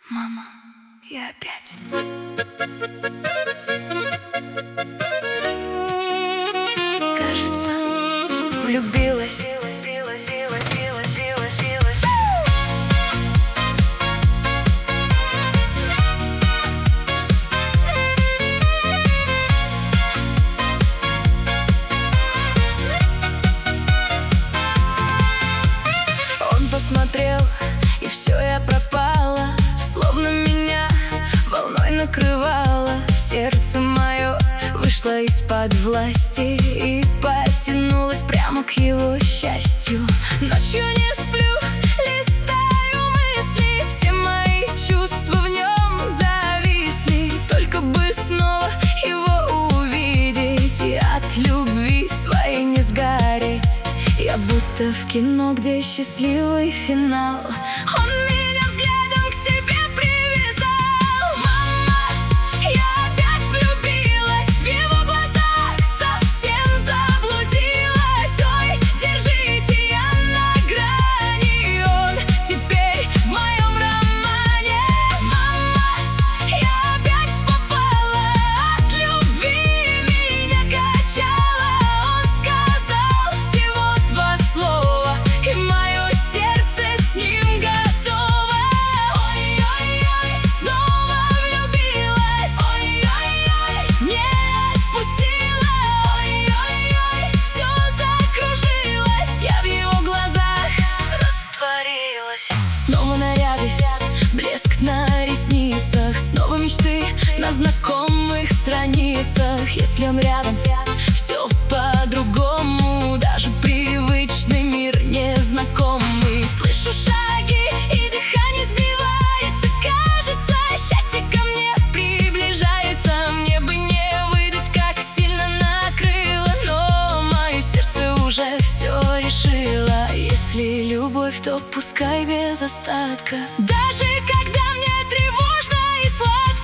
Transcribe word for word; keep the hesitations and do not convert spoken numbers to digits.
Мама, я опять кажется, влюбилась. Он посмотрел, и все, я пропала. Словно меня волной накрывало. Сердце мое вышло из-под власти и потянулось прямо к его счастью. Ночью не сплю, листаю мысли, все мои чувства в нем зависли. Только бы снова его увидеть и от любви своей не сгореть. Я будто в кино, где счастливый финал. Он меня взглядом к себе привязал. Мама, я опять влюбилась в его глазах, совсем заблудилась. Ой, держите, я на грани, он теперь в моем романе. Мама, я опять попала, от любви меня качало. Он сказал всего два слова, и мое сердце с ним готово. Ой-ой-ой, снова влюбилась. Ой-ой-ой, не отпустила. Ой-ой-ой, все закружилось, я в его глазах растворилась. Снова наряды, блеск на ресницах, снова мечты на знакомых страницах. Если он рядом, все по-другому, даже привычный мир незнакомый. Слышу шаги, и дыхание сбивается. Кажется, счастье ко мне приближается. Мне бы не выдать, как сильно накрыло, но мое сердце уже все решило. Если любовь, то пускай без остатка. Даже когда мне тревожно и сладко.